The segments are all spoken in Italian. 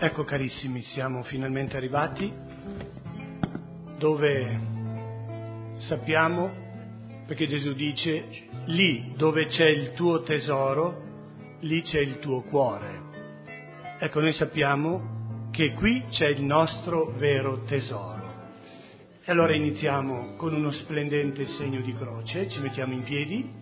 Ecco carissimi, siamo finalmente arrivati dove sappiamo, perché Gesù dice, lì dove c'è il tuo tesoro, lì c'è il tuo cuore. Ecco, noi sappiamo che qui c'è il nostro vero tesoro. E allora iniziamo con uno splendente segno di croce, ci mettiamo in piedi.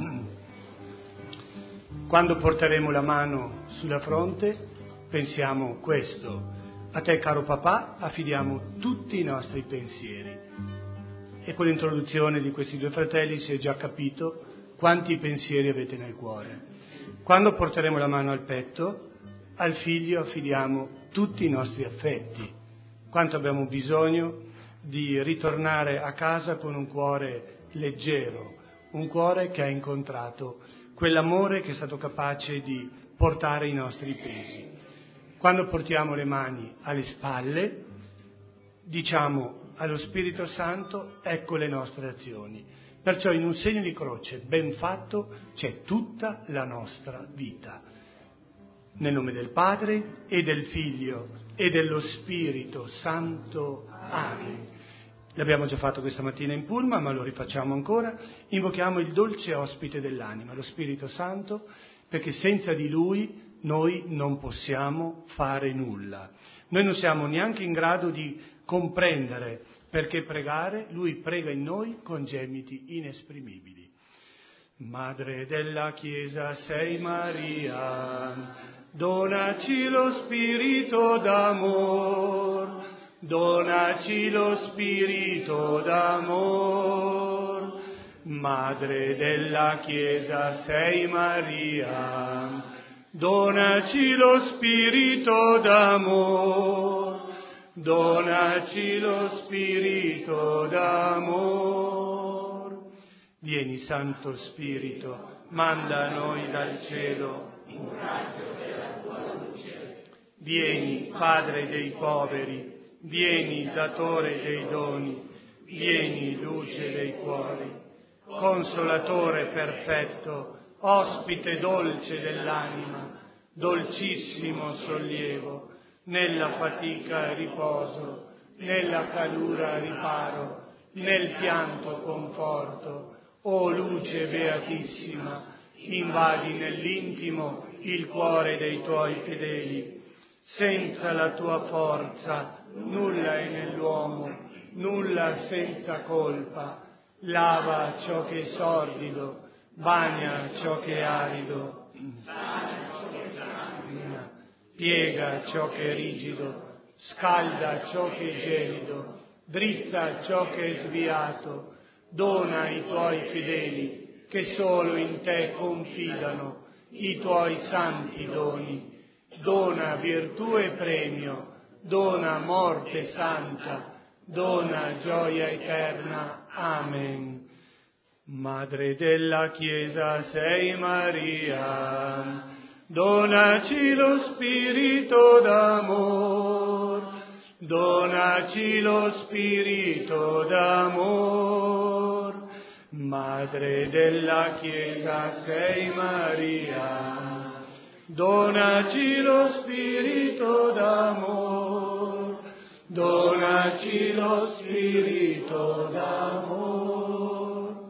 Quando porteremo la mano sulla fronte, pensiamo questo: a te caro papà affidiamo tutti i nostri pensieri. E con l'introduzione di questi due fratelli si è già capito quanti pensieri avete nel cuore. Quando porteremo la mano al petto, al figlio affidiamo tutti i nostri affetti. Quanto abbiamo bisogno di ritornare a casa con un cuore leggero, un cuore che ha incontrato quell'amore che è stato capace di portare i nostri pesi. Quando portiamo le mani alle spalle, diciamo allo Spirito Santo, ecco le nostre azioni. Perciò in un segno di croce ben fatto c'è tutta la nostra vita. Nel nome del Padre e del Figlio e dello Spirito Santo. Amen. L'abbiamo già fatto questa mattina in pullman, ma lo rifacciamo ancora. Invochiamo il dolce ospite dell'anima, lo Spirito Santo, perché senza di Lui noi non possiamo fare nulla. Noi non siamo neanche in grado di comprendere perché pregare. Lui prega in noi con gemiti inesprimibili. Madre della Chiesa sei Maria, donaci lo spirito d'amor, donaci lo spirito d'amor. Madre della Chiesa sei Maria, donaci lo spirito d'amor, donaci lo spirito d'amor. Vieni Santo Spirito, manda a noi dal cielo un raggio della tua luce. Vieni Padre dei poveri, vieni datore dei doni, vieni luce dei cuori, consolatore perfetto, ospite dolce dell'anima, dolcissimo sollievo, nella fatica riposo, nella calura riparo, nel pianto conforto. O luce beatissima, invadi nell'intimo il cuore dei tuoi fedeli. Senza la tua forza nulla è nell'uomo, nulla senza colpa. Lava ciò che è sordido, bagna ciò che è arido, sana ciò che sanguina, piega ciò che è rigido, scalda ciò che è gelido, drizza ciò che è sviato. Dona ai tuoi fedeli che solo in te confidano i tuoi santi doni. Dona virtù e premio, dona morte santa, dona gioia eterna. Amen. Madre della Chiesa sei Maria, donaci lo spirito d'amor, donaci lo spirito d'amor. Madre della Chiesa sei Maria, donaci lo spirito d'amor, donaci lo spirito d'amor.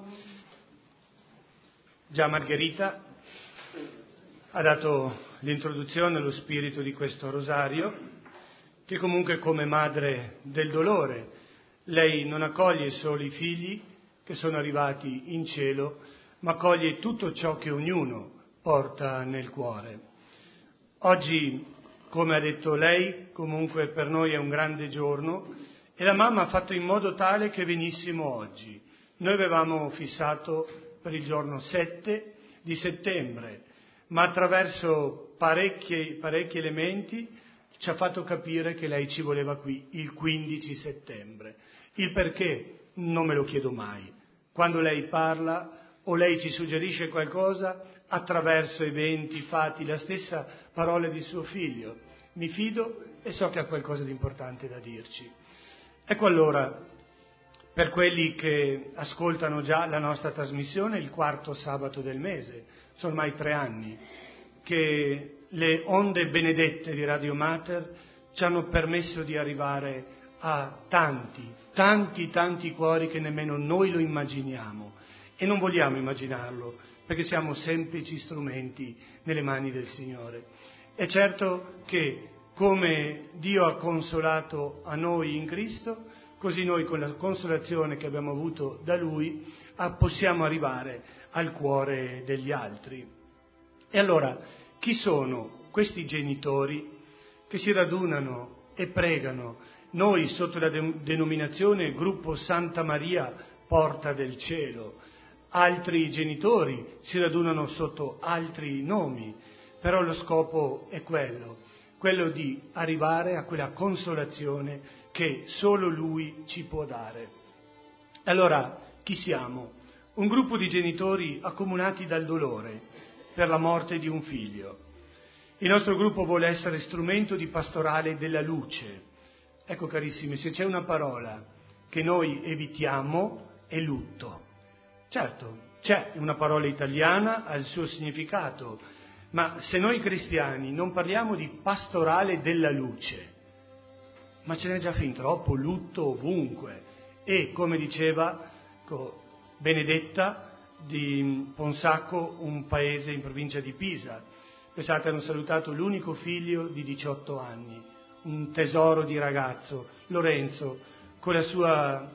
Già Margherita ha dato l'introduzione allo spirito di questo rosario, che comunque come madre del dolore, lei non accoglie solo i figli che sono arrivati in cielo, ma accoglie tutto ciò che ognuno porta nel cuore. Oggi, come ha detto lei, comunque per noi è un grande giorno e la mamma ha fatto in modo tale che venissimo oggi. Noi avevamo fissato per il giorno 7 di settembre, ma attraverso parecchi elementi ci ha fatto capire che lei ci voleva qui il 15 settembre. Il perché non me lo chiedo mai. Quando lei parla o lei ci suggerisce qualcosa attraverso eventi, fatti, la stessa parola di suo figlio, mi fido e so che ha qualcosa di importante da dirci. Ecco allora, per quelli che ascoltano già la nostra trasmissione, il quarto sabato del mese, sono ormai 3 anni che le onde benedette di Radio Mater ci hanno permesso di arrivare a tanti cuori che nemmeno noi lo immaginiamo e non vogliamo immaginarlo perché siamo semplici strumenti nelle mani del Signore. È certo che come Dio ha consolato a noi in Cristo, così noi con la consolazione che abbiamo avuto da Lui possiamo arrivare al cuore degli altri. E allora, chi sono questi genitori che si radunano e pregano? Noi sotto la denominazione Gruppo Santa Maria Porta del Cielo, altri genitori si radunano sotto altri nomi, però lo scopo è quello di arrivare a quella consolazione che solo Lui ci può dare. Allora, chi siamo? Un gruppo di genitori accomunati dal dolore per la morte di un figlio. Il nostro gruppo vuole essere strumento di pastorale della luce. Ecco carissimi, se c'è una parola che noi evitiamo è lutto. Certo, c'è una parola italiana, ha il suo significato, ma se noi cristiani non parliamo di pastorale della luce, ma ce n'è già fin troppo lutto ovunque. E come diceva Benedetta di Ponsacco, un paese in provincia di Pisa, pensate, hanno salutato l'unico figlio di 18 anni, un tesoro di ragazzo, Lorenzo, con la sua,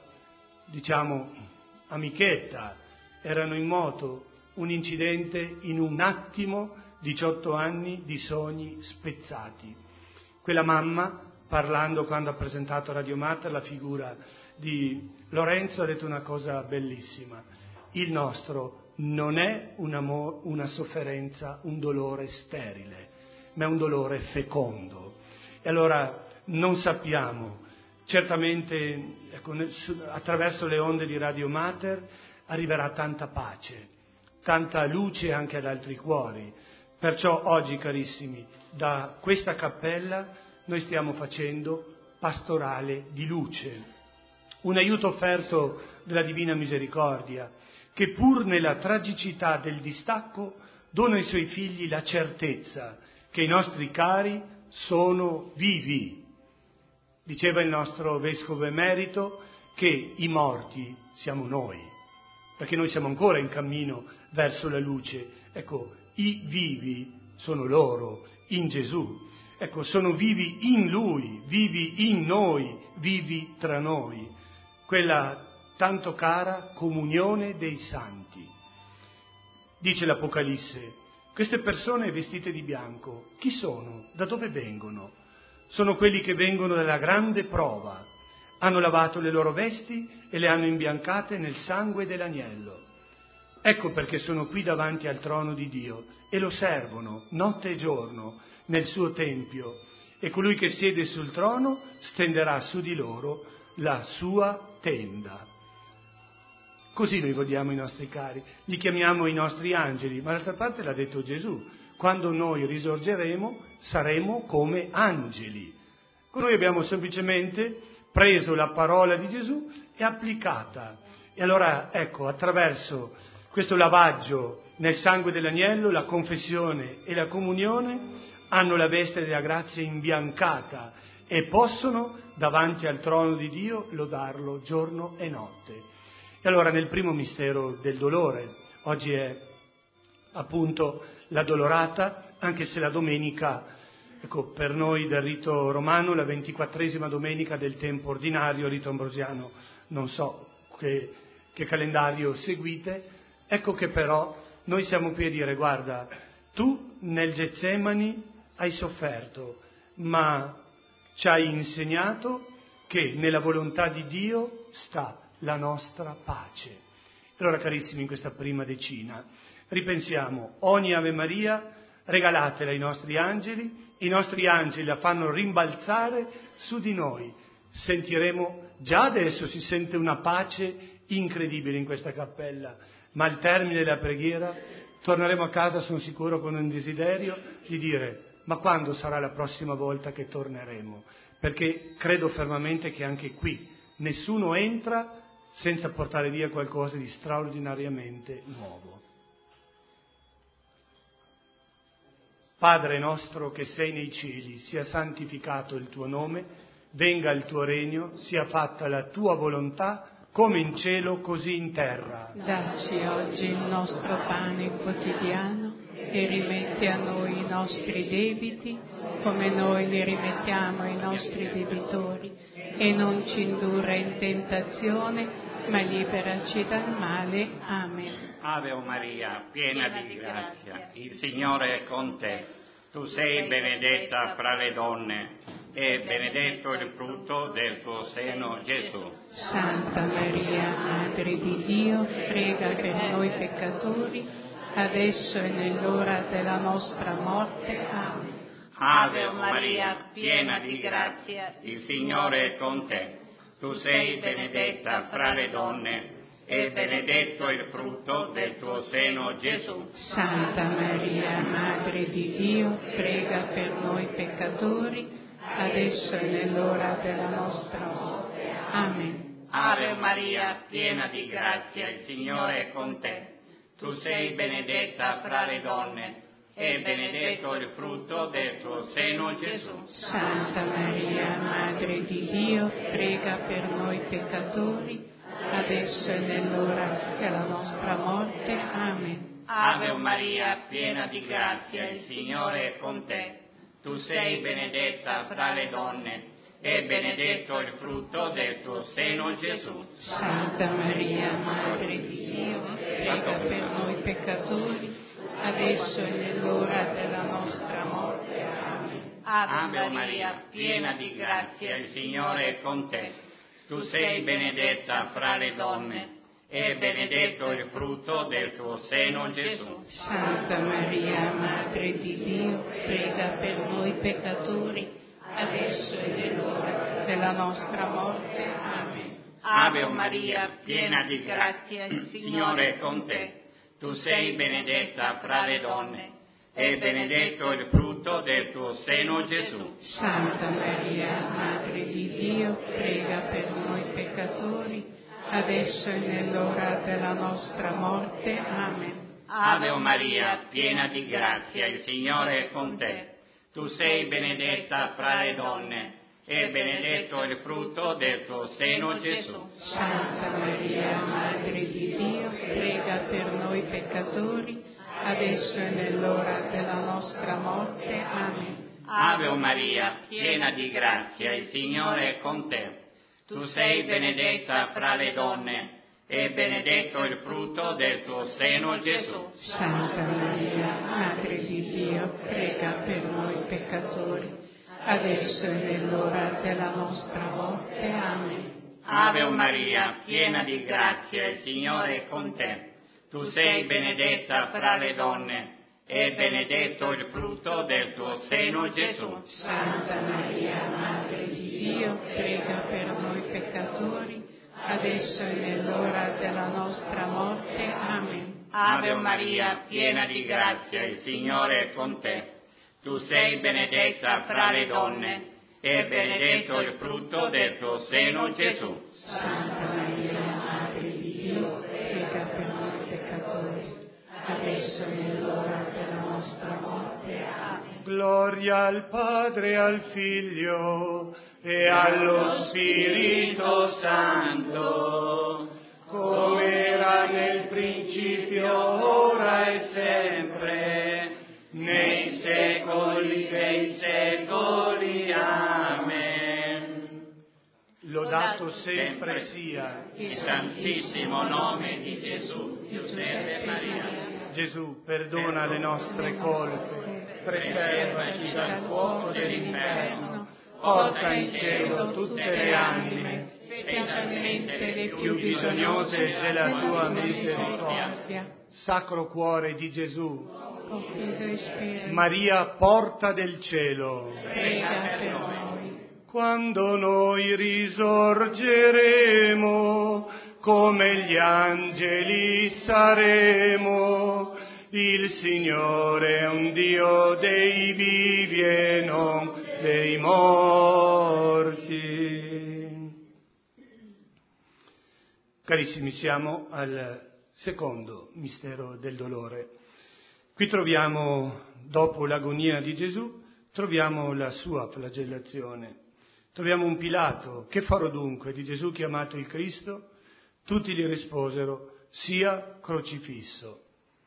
amichetta, erano in moto, un incidente, in un attimo, 18 anni di sogni spezzati. Quella mamma, parlando quando ha presentato Radio Mater la figura di Lorenzo, ha detto una cosa bellissima: il nostro non è una sofferenza, un dolore sterile, ma è un dolore fecondo. E allora non sappiamo, certamente attraverso le onde di Radio Mater arriverà tanta pace, tanta luce anche ad altri cuori. Perciò oggi, carissimi, da questa cappella noi stiamo facendo pastorale di luce, un aiuto offerto dalla Divina Misericordia, che pur nella tragicità del distacco dona ai suoi figli la certezza che i nostri cari sono vivi. Diceva il nostro Vescovo Emerito che i morti siamo noi, perché noi siamo ancora in cammino verso la luce. Ecco, i vivi sono loro, in Gesù. Ecco, sono vivi in Lui, vivi in noi, vivi tra noi. Quella tanto cara comunione dei santi. Dice l'Apocalisse: queste persone vestite di bianco, chi sono? Da dove vengono? Sono quelli che vengono dalla grande prova. Hanno lavato le loro vesti e le hanno imbiancate nel sangue dell'agnello. Ecco perché sono qui davanti al trono di Dio e lo servono notte e giorno nel suo tempio, e colui che siede sul trono stenderà su di loro la sua tenda. Così noi vogliamo i nostri cari, li chiamiamo i nostri angeli, ma d'altra parte l'ha detto Gesù: quando noi risorgeremo saremo come angeli. Noi abbiamo semplicemente preso la parola di Gesù e applicata. E allora ecco, attraverso questo lavaggio nel sangue dell'agnello, la confessione e la comunione hanno la veste della grazia imbiancata e possono davanti al trono di Dio lodarlo giorno e notte. E allora nel primo mistero del dolore, oggi è appunto la dolorata, anche se la domenica, ecco, per noi del rito romano, la 24esima domenica del tempo ordinario, rito ambrosiano, non so che calendario seguite, ecco che però noi siamo qui a dire: guarda, tu nel Getsemani hai sofferto, ma ci hai insegnato che nella volontà di Dio sta la nostra pace. Allora, carissimi, in questa prima decina ripensiamo ogni Ave Maria, regalatela ai nostri angeli, i nostri angeli la fanno rimbalzare su di noi. Sentiremo, già adesso si sente una pace incredibile in questa cappella, ma al termine della preghiera torneremo a casa, sono sicuro, con un desiderio di dire: ma quando sarà la prossima volta che torneremo? Perché credo fermamente che anche qui nessuno entra senza portare via qualcosa di straordinariamente nuovo. Padre nostro che sei nei cieli, sia santificato il tuo nome, venga il tuo regno, sia fatta la tua volontà, come in cielo così in terra. Dacci oggi il nostro pane quotidiano e rimetti a noi i nostri debiti, come noi li rimettiamo ai nostri debitori, e non ci indurre in tentazione, ma liberaci dal male. Amen. Ave Maria, piena di grazia, il Signore è con te. Tu sei benedetta fra le donne e benedetto il frutto del tuo seno, Gesù. Santa Maria, Madre di Dio, prega per noi peccatori, adesso e nell'ora della nostra morte. Amen. Ave Maria, piena di grazia, il Signore è con te. Tu sei benedetta fra le donne e benedetto il frutto del tuo seno, Gesù. Santa Maria, Madre di Dio, prega per noi peccatori, adesso e nell'ora della nostra morte. Amen. Ave Maria, piena di grazia, il Signore è con te. Tu sei benedetta fra le donne e benedetto il frutto del tuo seno, Gesù. Santa Maria, Madre di Dio, prega per noi peccatori, adesso e nell'ora della nostra morte. Amen. Ave Maria, piena di grazia, il Signore è con te. Tu sei benedetta fra le donne e benedetto il frutto del tuo seno, Gesù. Santa Maria, Madre di Dio, prega per noi peccatori, adesso e nell'ora della nostra morte. Amen. Ave Maria, piena di grazia, il Signore è con te. Tu sei benedetta fra le donne e benedetto il frutto del tuo seno, Gesù. Santa Maria, Madre di Dio, prega per noi peccatori, adesso e nell'ora della nostra morte. Amen. Ave Maria, piena di grazia, il Signore è con te. Tu sei benedetta fra le donne e benedetto il frutto del tuo seno, Gesù. Santa Maria, Madre di Dio, prega per noi peccatori, adesso e nell'ora della nostra morte. Amen. Ave Maria, piena di grazia, il Signore è con te. Tu sei benedetta fra le donne e benedetto il frutto del tuo seno, Gesù. Santa Maria, Madre di Dio, prega per noi peccatori, adesso e nell'ora della nostra morte. Amen. Ave Maria, piena di grazia, il Signore è con te. Tu sei benedetta fra le donne e benedetto il frutto del tuo seno, Gesù. Santa Maria, Madre di Dio, prega per noi peccatori, adesso e nell'ora della nostra morte. Amen. Ave Maria, piena di grazia, il Signore è con te. Tu sei benedetta fra le donne e benedetto il frutto del tuo seno, Gesù. Santa Maria, Madre di Dio, prega per noi peccatori, adesso e nell'ora della nostra morte. Amen. Ave Maria, piena di grazia, il Signore è con te. Tu sei benedetta fra le donne e benedetto il frutto del tuo seno, Gesù. Santa Maria, Madre di Dio, prega per noi peccatori, adesso e nell'ora della nostra morte. Amen. Gloria al Padre, al Figlio e allo Spirito Santo, come era nel principio, ora e sempre, nei secoli dei secoli. Amen. Lodato sempre sia il santissimo nome di Gesù, Giuseppe e Maria. Gesù, perdona le nostre colpe, preservaci dal fuoco dell'inferno, porta in cielo tutte le anime, specialmente le più bisognose della tua misericordia. Sacro Cuore di Gesù, con fido e spirito, Maria, porta del cielo, prega per noi. quando noi risorgeremo, come gli angeli saremo. Il Signore è un Dio dei vivi e non dei morti. Carissimi, siamo al secondo mistero del dolore. Qui troviamo, dopo l'agonia di Gesù, troviamo la sua flagellazione. Troviamo un Pilato: che farò dunque di Gesù chiamato il Cristo? Tutti gli risposero: sia crocifisso.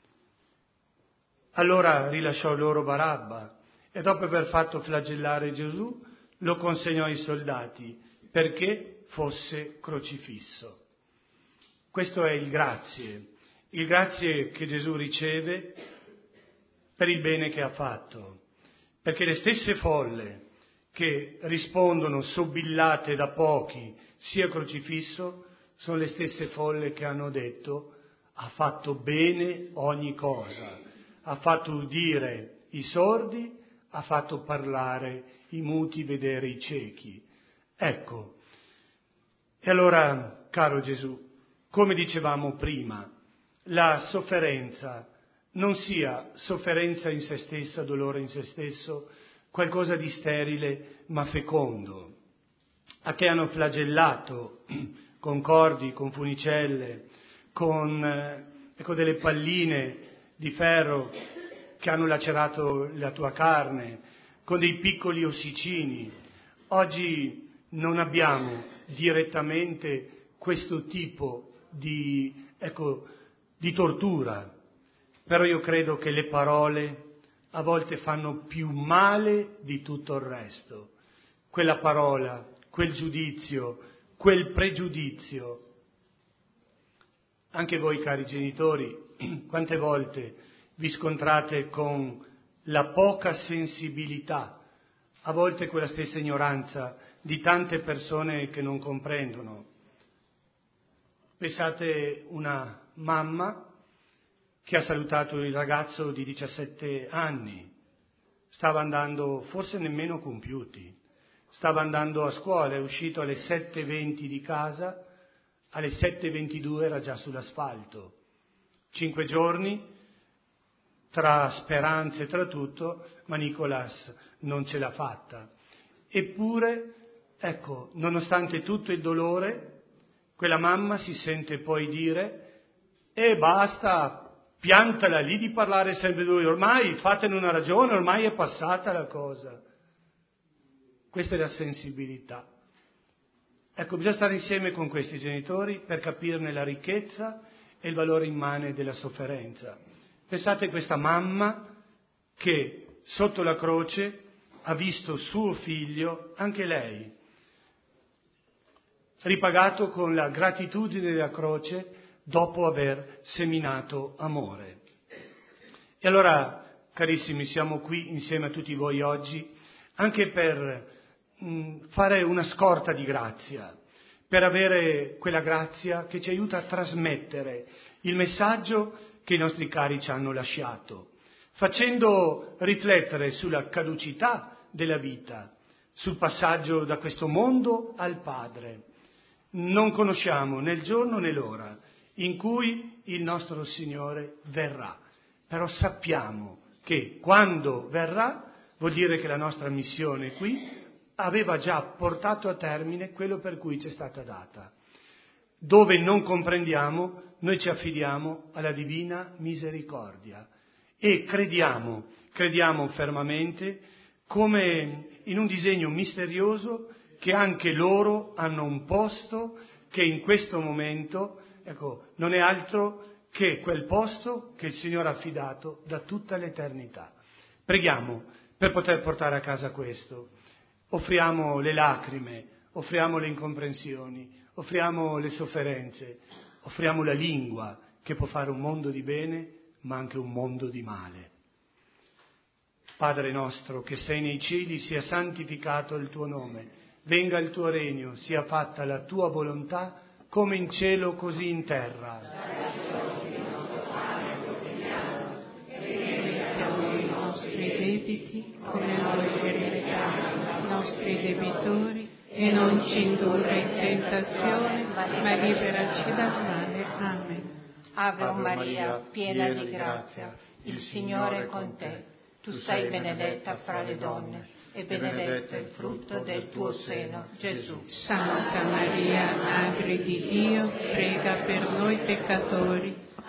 Allora rilasciò loro Barabba e dopo aver fatto flagellare Gesù lo consegnò ai soldati perché fosse crocifisso. Questo è il grazie che Gesù riceve per il bene che ha fatto, perché le stesse folle che rispondono sobillate da pochi sia crocifisso sono le stesse folle che hanno detto: ha fatto bene ogni cosa, ha fatto udire i sordi, ha fatto parlare i muti, vedere i ciechi. Ecco, e allora, caro Gesù, come dicevamo prima, la sofferenza non sia sofferenza in se stessa, dolore in se stesso, qualcosa di sterile ma fecondo. A te hanno flagellato con cordi, con funicelle, con delle palline di ferro che hanno lacerato la tua carne, con dei piccoli ossicini. Oggi non abbiamo direttamente questo tipo di tortura, però io credo che le parole a volte fanno più male di tutto il resto. Quella parola, quel giudizio, quel pregiudizio. Anche voi, cari genitori, quante volte vi scontrate con la poca sensibilità, a volte quella stessa ignoranza di tante persone che non comprendono. Pensate una mamma che ha salutato il ragazzo di 17 anni, stava andando, forse nemmeno compiuti, stava andando a scuola, è uscito alle 7:20 di casa, alle 7:22 era già sull'asfalto. 5 giorni, tra speranze, tra tutto, ma Nicolas non ce l'ha fatta. Eppure, ecco, nonostante tutto il dolore, quella mamma si sente poi dire: basta, piantala lì di parlare sempre di lui, ormai fatene una ragione, ormai è passata la cosa. Questa è la sensibilità. Ecco, bisogna stare insieme con questi genitori per capirne la ricchezza e il valore immane della sofferenza. Pensate a questa mamma che sotto la croce ha visto suo figlio, anche lei, ripagato con la gratitudine della croce dopo aver seminato amore. E allora, carissimi, siamo qui insieme a tutti voi oggi anche per fare una scorta di grazia, per avere quella grazia che ci aiuta a trasmettere il messaggio che i nostri cari ci hanno lasciato, facendo riflettere sulla caducità della vita, sul passaggio da questo mondo al Padre. Non conosciamo né il giorno né l'ora in cui il nostro Signore verrà, però sappiamo che quando verrà vuol dire che la nostra missione qui aveva già portato a termine quello per cui ci è stata data. Dove non comprendiamo, noi ci affidiamo alla divina misericordia e crediamo fermamente come in un disegno misterioso che anche loro hanno un posto che in questo momento, non è altro che quel posto che il Signore ha affidato da tutta l'eternità. Preghiamo per poter portare a casa questo. Offriamo le lacrime, offriamo le incomprensioni, offriamo le sofferenze, offriamo la lingua che può fare un mondo di bene ma anche un mondo di male. Padre nostro che sei nei cieli, sia santificato il tuo nome, venga il tuo regno, sia fatta la tua volontà come in cielo così in terra. Rimettiamo i nostri debiti come noi rimettiamo ai nostri debitori e non ci indurre in tentazione ma liberaci dal male. Amen. Ave Maria, piena di grazia, il Signore è con te. Tu sei benedetta fra le donne e benedetto il frutto del tuo seno, Gesù. Santa Maria, Madre di Dio, prega per noi peccatori,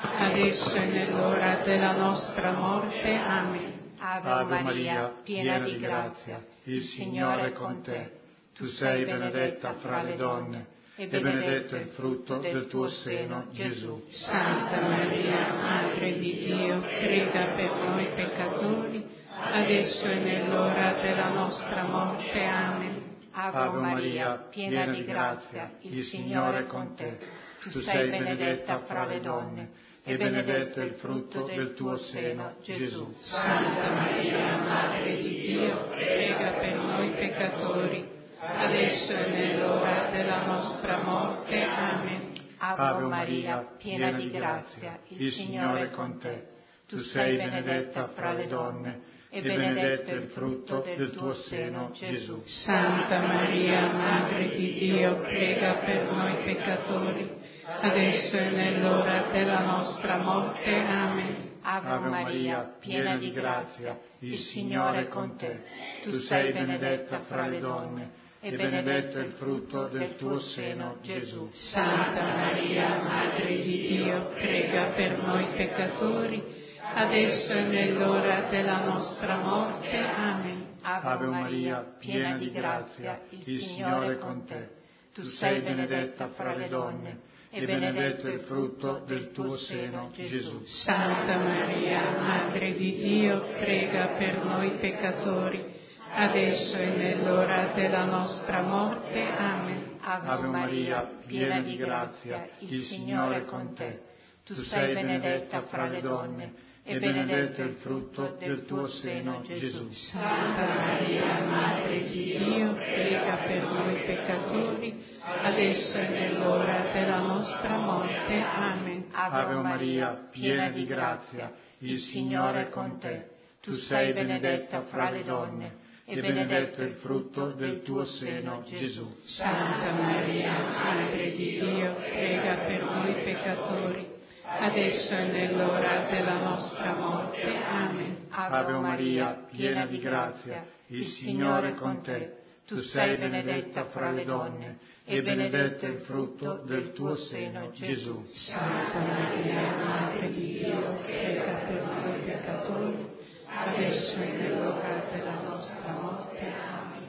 adesso e nell'ora della nostra morte. Amen. Ave Maria, piena di grazia, il Signore è con te. Tu sei benedetta fra le donne, e benedetto è il frutto del tuo seno, Gesù. Santa Maria, Madre di Dio, prega per noi peccatori, adesso e nell'ora della nostra morte. Amen. Ave Maria, piena di grazia, il Signore è con te. Tu sei benedetta fra le donne, e benedetto è il frutto del tuo seno, Gesù. Santa Maria, Madre di Dio, prega per noi peccatori, adesso e nell'ora della nostra morte. Amen. Ave Maria, piena di grazia, il Signore è con te. Tu sei benedetta fra le donne, e benedetto è il frutto del tuo seno, Gesù. Santa Maria, Madre di Dio, prega per noi peccatori, adesso e nell'ora della nostra morte. Amen. Ave Maria, piena di grazia, il Signore è con te. Tu sei benedetta fra le donne, e benedetto è il frutto del tuo seno, Gesù. Santa Maria, Madre di Dio, prega per noi peccatori, adesso e nell'ora della nostra morte. Amen. Ave Maria, piena di grazia, il Signore è con te. Tu sei benedetta fra le donne, e benedetto è il frutto del tuo seno, Gesù. Santa Maria, Madre di Dio, prega per noi peccatori, adesso e nell'ora della nostra morte. Amen. Ave Maria, piena di grazia, il Signore è con te. Tu sei benedetta fra le donne, e benedetto è il frutto del tuo seno, Gesù. Santa Maria, Madre di Dio, prega per noi peccatori, adesso e nell'ora della nostra morte. Amen. Ave Maria, piena di grazia, il Signore è con te. Tu sei benedetta fra le donne, e benedetto è il frutto del tuo seno, Gesù. Santa Maria, Madre di Dio, prega per noi peccatori, adesso e nell'ora della nostra morte. Amen. Ave Maria, piena di grazia, il Signore è con te. Tu sei benedetta fra le donne, e benedetto è il frutto del tuo seno, Gesù. Santa Maria, Madre di Dio, prega per noi peccatori, adesso e nell'ora della nostra morte. Amen.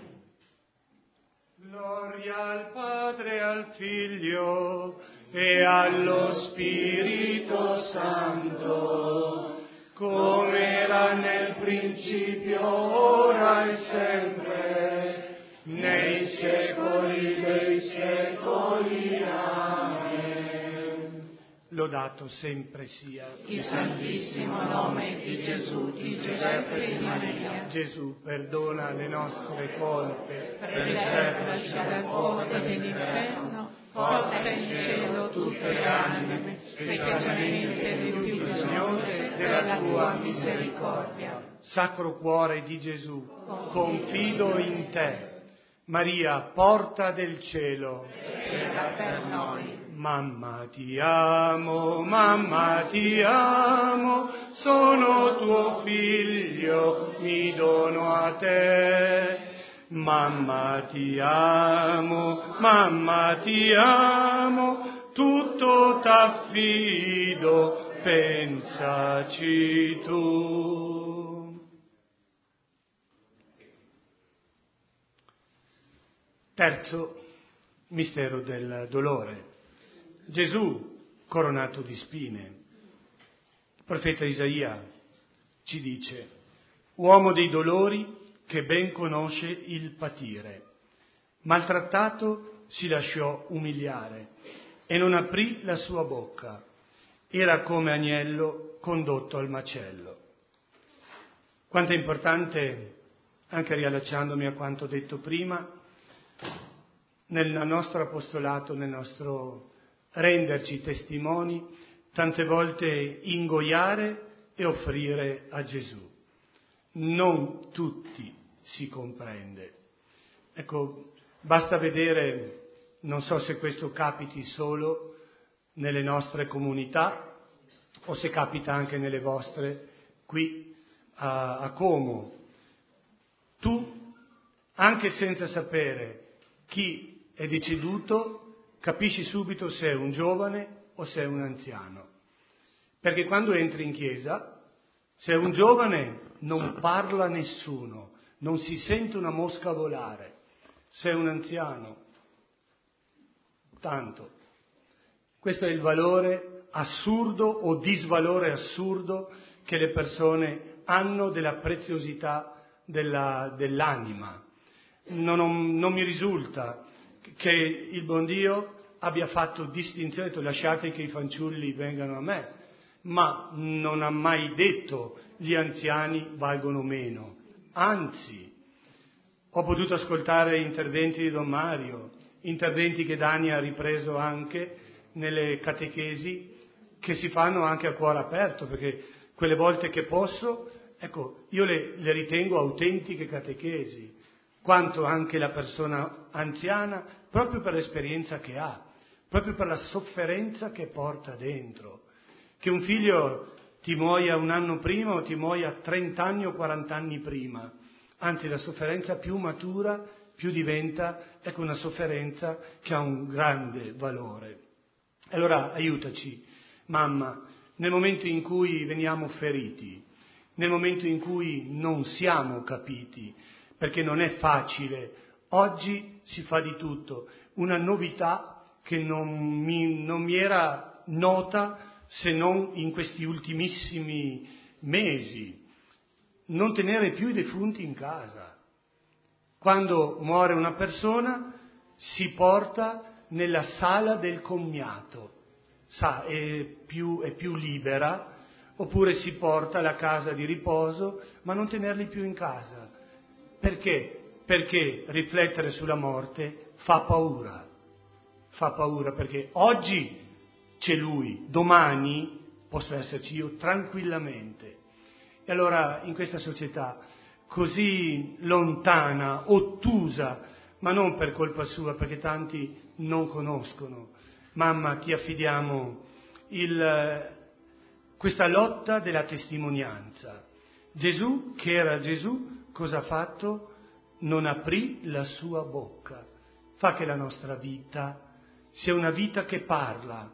Gloria al Padre, al Figlio e allo Spirito Santo, come era nel principio, ora e sempre, nei secoli dei secoli. Amen. Lodato sempre sia il santissimo nome di Gesù, di Giuseppe e di Maria. Gesù, perdona le nostre colpe, Preservaci dal fuoco dell'inferno, porta in cielo tutte le anime, specialmente le più bisognose della tua misericordia. Sacro Cuore di Gesù, confido in te. Maria, porta del cielo, prega per noi. Mamma ti amo, sono tuo figlio, mi dono a te. Mamma ti amo, tutto t'affido, pensaci tu. Terzo mistero del dolore. Gesù coronato di spine. Il profeta Isaia ci dice: uomo dei dolori che ben conosce il patire, maltrattato si lasciò umiliare e non aprì la sua bocca, era come agnello condotto al macello. Quanto è importante, anche riallacciandomi a quanto detto prima, nel nostro apostolato, nel nostro renderci testimoni, tante volte ingoiare e offrire a Gesù. Non tutti si comprende. Ecco, basta vedere, non so se questo capiti solo nelle nostre comunità o se capita anche nelle vostre qui a Como. Tu, anche senza sapere chi è deceduto, capisci subito se è un giovane o se è un anziano. Perché quando entri in chiesa, se è un giovane non parla nessuno, non si sente una mosca volare. Se è un anziano, tanto. Questo è il valore assurdo o disvalore assurdo che le persone hanno della preziosità dell'anima. Non mi risulta che il buon Dio abbia fatto distinzione, detto lasciate che i fanciulli vengano a me, ma non ha mai detto gli anziani valgono meno. Anzi, ho potuto ascoltare interventi di Don Mario, interventi che Dani ha ripreso anche nelle catechesi, che si fanno anche a cuore aperto, perché quelle volte che posso, ecco, io le ritengo autentiche catechesi, quanto anche la persona anziana, proprio per l'esperienza che ha, proprio per la sofferenza che porta dentro. Che un figlio ti muoia un anno prima o ti muoia 30 anni o 40 anni prima, anzi la sofferenza più matura, più diventa, ecco, una sofferenza che ha un grande valore. Allora aiutaci, mamma, nel momento in cui veniamo feriti, nel momento in cui non siamo capiti, perché non è facile, oggi si fa di tutto, una novità che non mi era nota se non in questi ultimissimi mesi, non tenere più i defunti in casa. Quando muore una persona si porta nella sala del commiato, è più libera, oppure si porta alla casa di riposo, ma non tenerli più in casa. Perché? Perché riflettere sulla morte fa paura perché oggi c'è lui, domani posso esserci io tranquillamente. E allora in questa società così lontana, ottusa, ma non per colpa sua, perché tanti non conoscono, mamma, ti affidiamo questa lotta della testimonianza. Gesù, che era Gesù, cosa ha fatto? Non aprì la sua bocca. Fa che la nostra vita sia una vita che parla,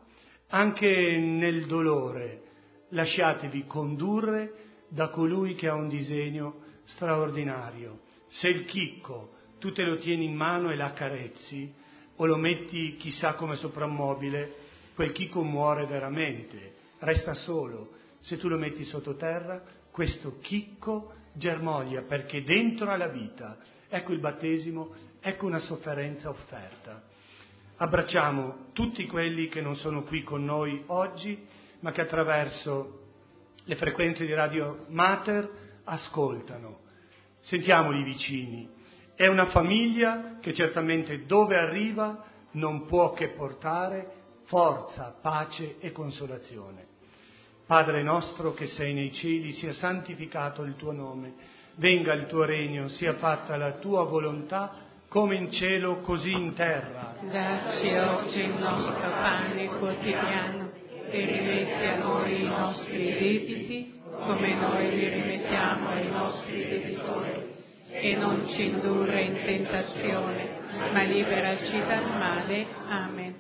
anche nel dolore. Lasciatevi condurre da colui che ha un disegno straordinario. Se il chicco tu te lo tieni in mano e l'accarezzi, o lo metti chissà come soprammobile, quel chicco muore veramente, resta solo. Se tu lo metti sottoterra, questo chicco germoglia, perché dentro ha la vita. Ecco il battesimo, ecco una sofferenza offerta. Abbracciamo tutti quelli che non sono qui con noi oggi, ma che attraverso le frequenze di Radio Mater ascoltano. Sentiamoli vicini. È una famiglia che certamente dove arriva non può che portare forza, pace e consolazione. Padre nostro che sei nei cieli, sia santificato il tuo nome, venga il tuo regno, sia fatta la tua volontà, come in cielo così in terra. Dacci oggi il nostro pane quotidiano e rimetti a noi i nostri debiti, come noi li rimettiamo ai nostri debitori. E non ci indurre in tentazione, ma liberaci dal male. Amen.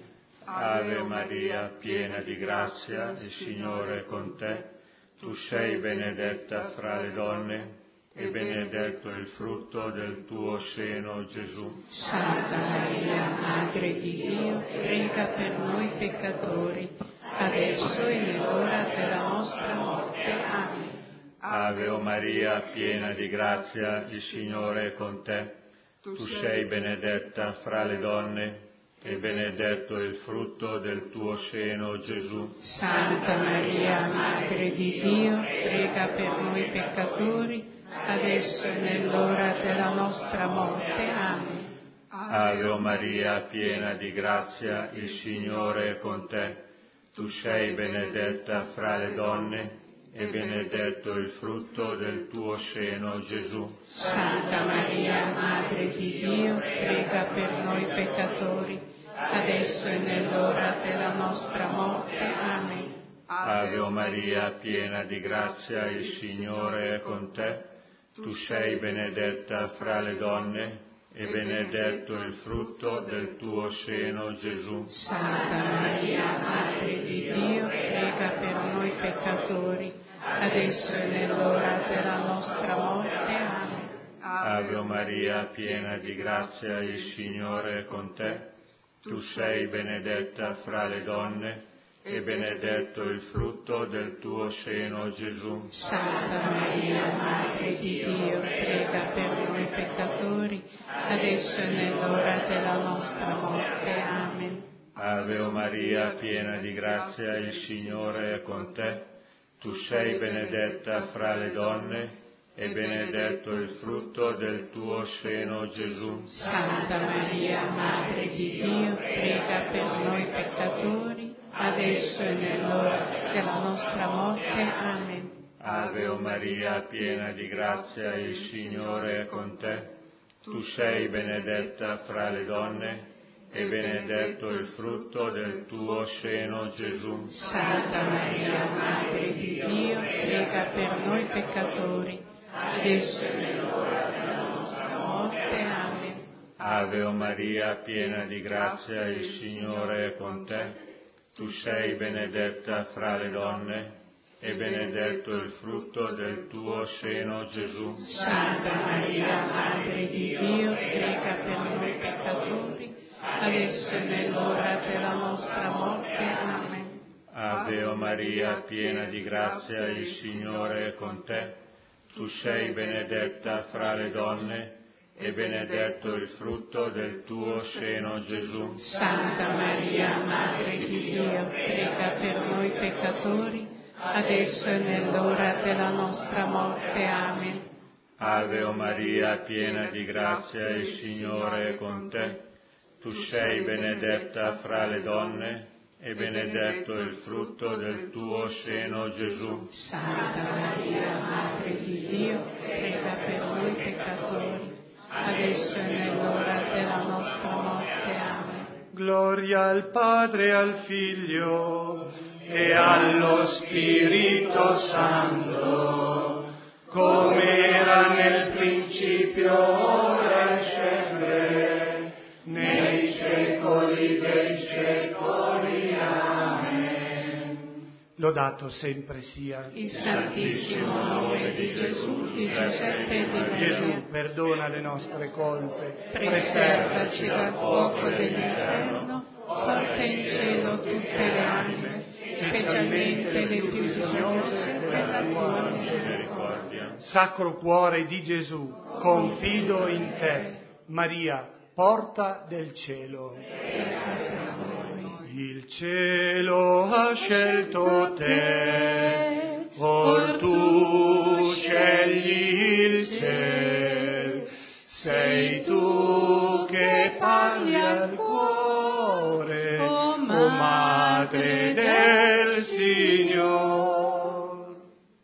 Ave Maria, piena di grazia, il Signore è con te. Tu sei benedetta fra le donne, e benedetto il frutto del tuo seno, Gesù. Santa Maria, Madre di Dio, prega per noi peccatori, adesso e nell'ora della nostra morte. Amen. Ave Maria, piena di grazia, il Signore è con te. Tu sei benedetta fra le donne, e benedetto il frutto del tuo seno, Gesù. Santa Maria, Madre di Dio, prega per noi peccatori, adesso e nell'ora della nostra morte. Amen. Ave Maria, piena di grazia, il Signore è con te. Tu sei benedetta fra le donne, e benedetto il frutto del tuo seno, Gesù. Santa Maria, Madre di Dio, prega per noi peccatori, adesso e nell'ora della nostra morte. Amen. Ave Maria, piena di grazia, il Signore è con te. Tu sei benedetta fra le donne, e benedetto il frutto del tuo seno, Gesù. Santa Maria, Madre di Dio, prega per noi peccatori, adesso e nell'ora della nostra morte. Amen. Ave Maria, piena di grazia, il Signore è con te. Tu sei benedetta fra le donne, e benedetto il frutto del tuo seno, Gesù. Santa Maria, Madre di Dio, prega per noi peccatori, adesso e nell'ora della nostra morte. Amen. Ave Maria, piena di grazia, il Signore è con te. Tu sei benedetta fra le donne, e benedetto il frutto del tuo seno, Gesù. Santa Maria, Madre di Dio, prega per noi peccatori, adesso e nell'ora della nostra morte. Amen. Ave Maria, piena di grazia, il Signore è con te. Tu sei benedetta fra le donne, e benedetto il frutto del tuo seno, Gesù. Santa Maria, Madre di Dio, prega per noi peccatori, adesso e nell'ora della nostra morte. Amen. Ave Maria, piena di grazia, il Signore è con te. Tu sei benedetta fra le donne, e benedetto il frutto del tuo seno, Gesù. Santa Maria, Madre di Dio, prega per noi peccatori, adesso e nell'ora della nostra morte. Amen. Ave Maria, piena di grazia, il Signore è con te. Tu sei benedetta fra le donne, e benedetto il frutto del tuo seno, Gesù. Santa Maria, Madre di Dio, prega per noi peccatori, adesso e nell'ora della nostra morte. Amen. Ave Maria, piena di grazia, il Signore è con te. Tu sei benedetta fra le donne, e benedetto il frutto del tuo seno, Gesù. Santa Maria, Madre di Dio, prega per noi peccatori, adesso e nell'ora della nostra morte. Amen. Gloria al Padre e al Figlio e allo Spirito Santo, come era nel principio, ora e sempre, nei secoli dei secoli. Amen. Lodato sempre sia il santissimo nome di Gesù, di Giuseppe e di Maria. Gesù, perdona le nostre colpe, Preservaci dal fuoco dell'inferno, porta in cielo tutte le anime, specialmente le più bisognose della tua misericordia. Sacro Cuore di Gesù, confido in te. Maria, porta del cielo. Il cielo ha scelto te, or tu scegli il cielo. Sei tu che parli al cuore, o Madre del Signore.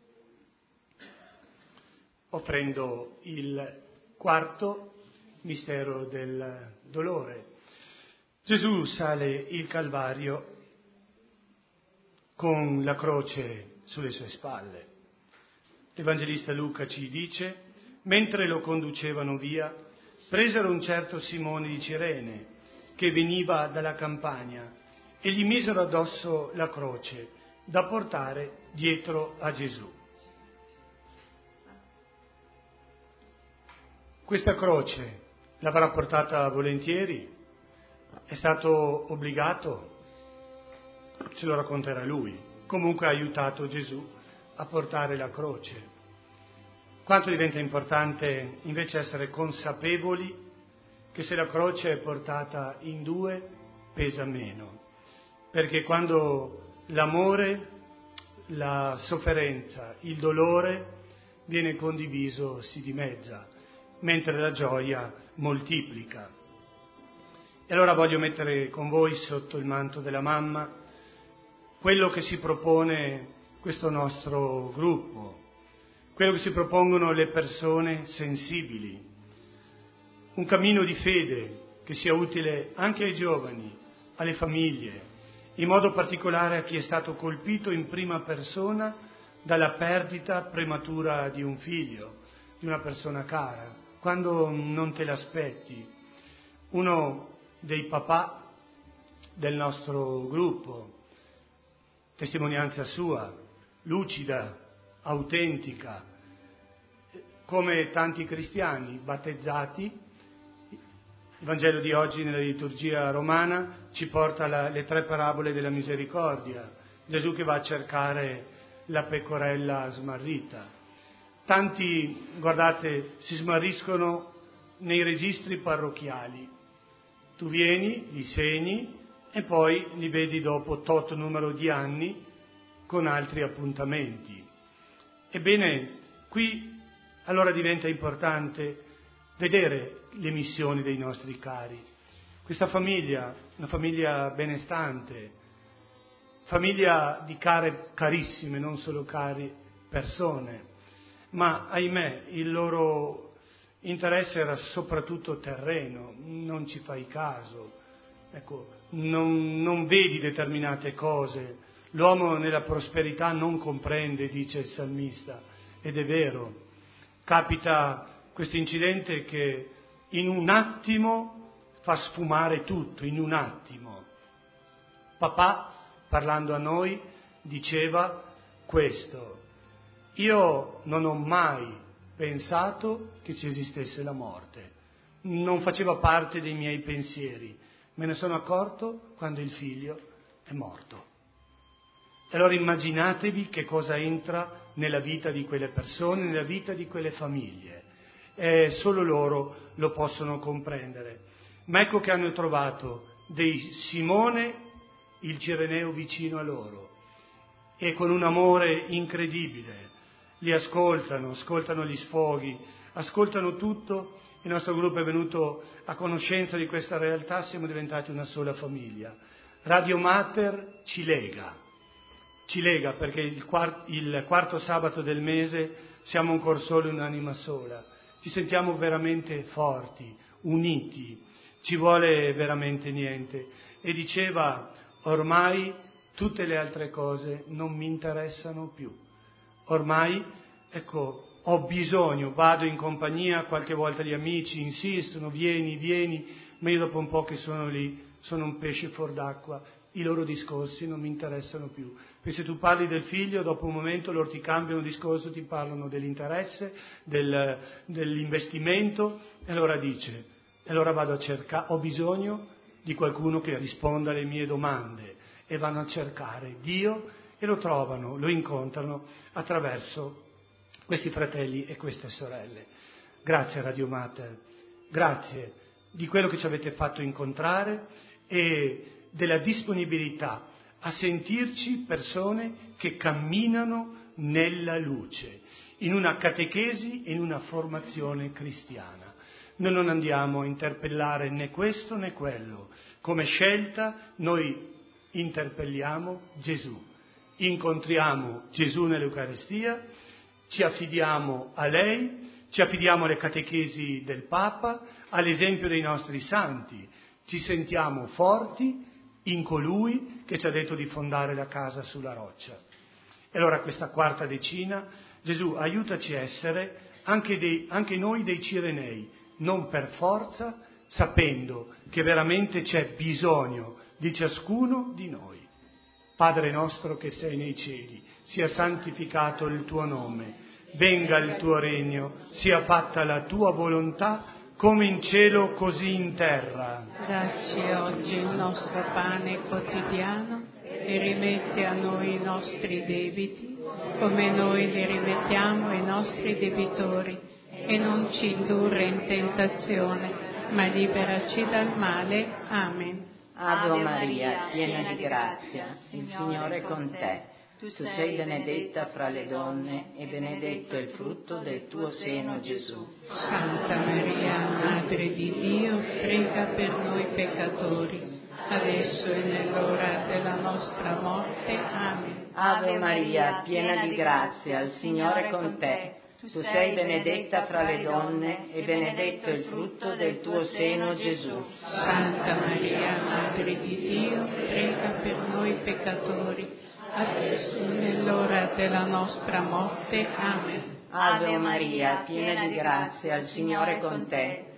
Offrendo il quarto mistero del dolore. Gesù sale il Calvario con la croce sulle sue spalle. L'Evangelista Luca ci dice: mentre lo conducevano via, presero un certo Simone di Cirene, che veniva dalla campagna, e gli misero addosso la croce da portare dietro a Gesù. Questa croce l'avrà portata volentieri? È stato obbligato? Ce lo racconterà lui. Comunque ha aiutato Gesù a portare la croce. Quanto diventa importante invece essere consapevoli che se la croce è portata in due pesa meno, perché quando l'amore, la sofferenza, il dolore viene condiviso si dimezza, mentre la gioia moltiplica. E allora voglio mettere con voi sotto il manto della mamma quello che si propone questo nostro gruppo, quello che si propongono le persone sensibili, un cammino di fede che sia utile anche ai giovani, alle famiglie, in modo particolare a chi è stato colpito in prima persona dalla perdita prematura di un figlio, di una persona cara, quando non te l'aspetti, uno dei papà del nostro gruppo, testimonianza sua, lucida, autentica, come tanti cristiani battezzati. Il Vangelo di oggi nella liturgia romana ci porta le 3 parabole della misericordia, Gesù che va a cercare la pecorella smarrita. Tanti, guardate, si smarriscono nei registri parrocchiali. Tu vieni, li segni e poi li vedi dopo tot numero di anni con altri appuntamenti. Ebbene, qui allora diventa importante vedere le missioni dei nostri cari. Questa famiglia, una famiglia benestante, famiglia di carissime, non solo cari persone, ma ahimè il loro interesse era soprattutto terreno, non ci fai caso, ecco, non vedi determinate cose, l'uomo nella prosperità non comprende, dice il salmista, ed è vero. Capita questo incidente che in un attimo fa sfumare tutto, in un attimo. Papà, parlando a noi, diceva questo: io non ho mai pensato che ci esistesse la morte, non faceva parte dei miei pensieri, me ne sono accorto quando il figlio è morto. Allora immaginatevi che cosa entra nella vita di quelle persone, nella vita di quelle famiglie. Solo loro lo possono comprendere. Ma ecco che hanno trovato dei Simone, il Cireneo, vicino a loro, e con un amore incredibile li ascoltano gli sfoghi, ascoltano tutto. Il nostro gruppo è venuto a conoscenza di questa realtà, siamo diventati una sola famiglia. Radio Mater ci lega perché il quarto sabato del mese siamo un cor solo e un'anima sola, ci sentiamo veramente forti, uniti, ci vuole veramente niente. E diceva: ormai tutte le altre cose non mi interessano più, ormai, ecco, ho bisogno, vado in compagnia, qualche volta gli amici insistono, vieni, ma io dopo un po' che sono lì, sono un pesce fuor d'acqua, i loro discorsi non mi interessano più. Perché se tu parli del figlio, dopo un momento loro ti cambiano discorso, ti parlano dell'interesse, dell'investimento, e allora dice, e allora vado a cercare, ho bisogno di qualcuno che risponda alle mie domande, e vanno a cercare Dio e lo trovano, lo incontrano attraverso questi fratelli e queste sorelle. Grazie Radio Mater, grazie di quello che ci avete fatto incontrare e della disponibilità a sentirci persone che camminano nella luce, in una catechesi e in una formazione cristiana. Noi non andiamo a interpellare né questo né quello, come scelta noi interpelliamo Gesù, incontriamo Gesù nell'Eucaristia, ci affidiamo a lei, ci affidiamo alle catechesi del Papa, all'esempio dei nostri santi, ci sentiamo forti in colui che ci ha detto di fondare la casa sulla roccia. E allora questa quarta decina, Gesù aiutaci a essere anche noi dei Cirenei, non per forza, sapendo che veramente c'è bisogno di ciascuno di noi. Padre nostro che sei nei cieli, sia santificato il tuo nome, venga il tuo regno, sia fatta la tua volontà, come in cielo così in terra. Dacci oggi il nostro pane quotidiano e rimetti a noi i nostri debiti, come noi li rimettiamo ai nostri debitori, e non ci indurre in tentazione, ma liberaci dal male. Amen. Ave Maria, piena di grazia, il Signore è con te. Tu sei benedetta fra le donne e benedetto è il frutto del tuo seno, Gesù. Santa Maria, Madre di Dio, prega per noi peccatori, adesso e nell'ora della nostra morte. Amen. Ave Maria, piena di grazia, il Signore è con te. Tu sei benedetta fra le donne e benedetto è il frutto del tuo seno, Gesù. Santa Maria, Madre di Dio, prega per noi peccatori, adesso e nell'ora della nostra morte. Amen. Ave Maria, piena di grazia, il Signore è con te.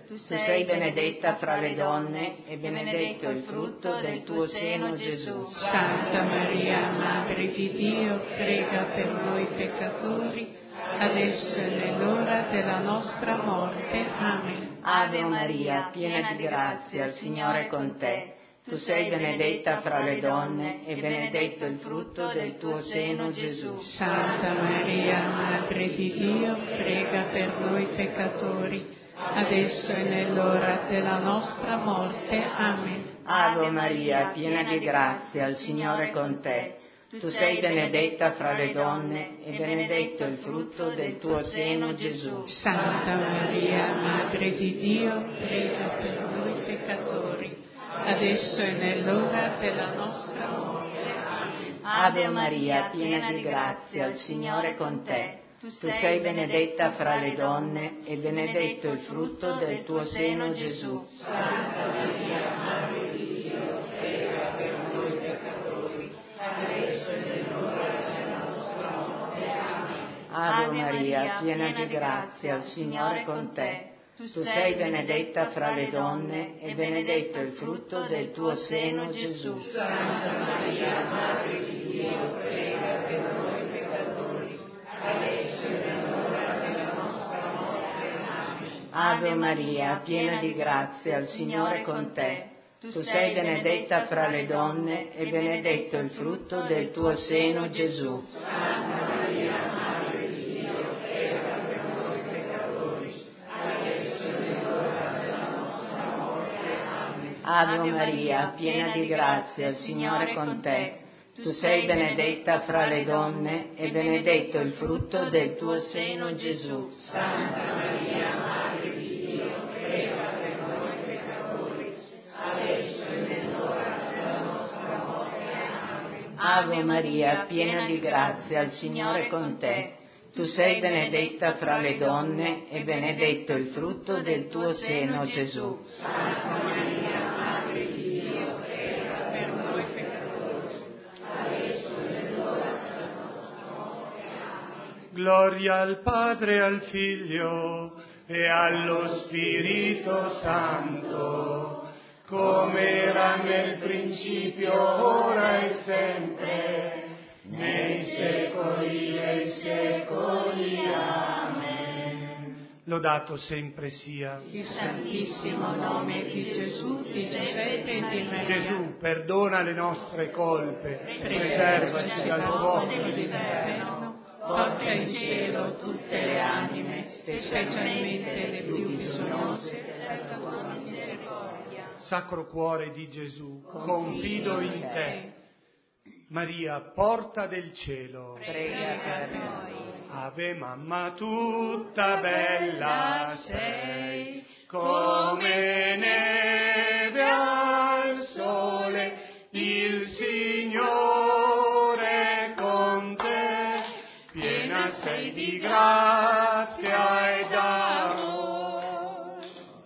Tu sei benedetta fra le donne e benedetto il frutto del tuo seno, Gesù. Santa Maria, Madre di Dio, prega per noi peccatori, adesso e nell'ora della nostra morte. Amen. Ave Maria, piena di grazia, il Signore è con te. Tu sei benedetta fra le donne e benedetto il frutto del tuo seno, Gesù. Santa Maria, Madre di Dio, prega per noi peccatori, adesso e nell'ora della nostra morte. Amen. Ave Maria, piena di grazia, il Signore è con te. Tu sei benedetta fra le donne e benedetto il frutto del tuo seno, Gesù. Santa Maria, Madre di Dio, prega per noi peccatori, adesso e nell'ora della nostra morte. Amen. Ave Maria, piena di grazia, il Signore è con te. Tu sei benedetta fra le donne e benedetto il frutto del tuo seno, Gesù. Santa Maria, Madre di Dio, prega per noi peccatori, adesso e nell'ora della nostra morte. Amen. Ave Maria, piena di grazia, il Signore è con te. Tu sei benedetta fra le donne e benedetto il frutto del tuo seno, Gesù. Santa Maria, Madre di Dio, prega per noi peccatori, adesso e nell'ora della nostra morte. Amen. Ave Maria, piena di grazia, il Signore è con te. Tu sei benedetta fra le donne e benedetto il frutto del tuo seno, Gesù. Santa Maria, Madre di Dio, prega per noi peccatori, adesso e nell'ora della nostra morte. Amen. Ave Maria, piena di grazia, il Signore è con te. Tu sei benedetta fra le donne e benedetto il frutto del tuo seno, Gesù. Santa Maria, Madre di Dio, prega per noi peccatori, adesso e nell'ora della nostra morte. Amen. Ave Maria, piena di grazia, il Signore è con te. Tu sei benedetta fra le donne e benedetto il frutto del tuo seno, Gesù. Santa Maria, Madre di Dio, prega per noi peccatori, adesso e nell'ora della nostra morte. Amen. Gloria al Padre, e al Figlio e allo Spirito Santo, come era nel principio, ora e sempre, nei secoli dei secoli. Amen. Lodato sempre sia Il santissimo nome di Gesù, di Giuseppe e di Maria. Gesù, perdona le nostre colpe, Preservaci dal fuoco dell'inferno, porta in cielo tutte le anime, specialmente le più bisognose della tua misericordia. Sacro Cuore di Gesù, confido in te. Maria, porta del cielo, Prega per noi. Ave Mamma tutta bella sei, come neve al sole, il Signore è con te, piena sei di grazia e d'amore.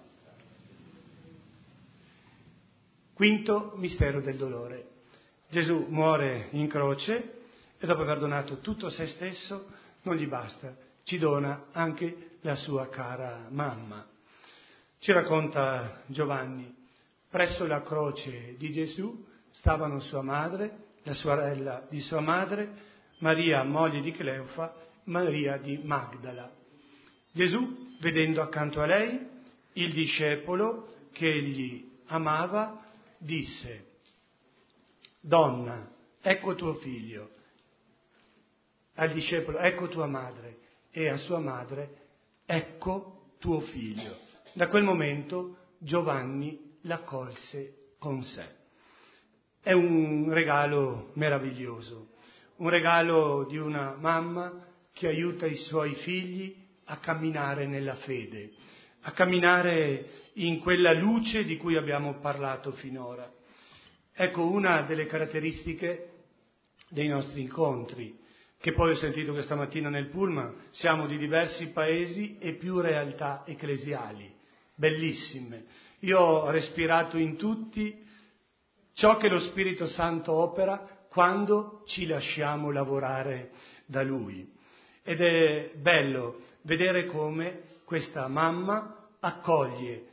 Quinto mistero del dolore. Gesù muore in croce e dopo aver donato tutto se stesso non gli basta, ci dona anche la sua cara mamma. Ci racconta Giovanni, presso la croce di Gesù stavano sua madre, la sorella di sua madre, Maria, moglie di Cleofa, Maria di Magdala. Gesù, vedendo accanto a lei il discepolo che egli amava, disse: Donna, ecco tuo figlio. Al discepolo, ecco tua madre. E a sua madre, ecco tuo figlio. Da quel momento Giovanni l'accolse con sé. È un regalo meraviglioso, un regalo di una mamma che aiuta i suoi figli a camminare nella fede, a camminare in quella luce di cui abbiamo parlato finora. Ecco una delle caratteristiche dei nostri incontri, che poi ho sentito questa mattina nel pullman, siamo di diversi paesi e più realtà ecclesiali, bellissime. Io ho respirato in tutti ciò che lo Spirito Santo opera quando ci lasciamo lavorare da Lui. Ed è bello vedere come questa mamma accoglie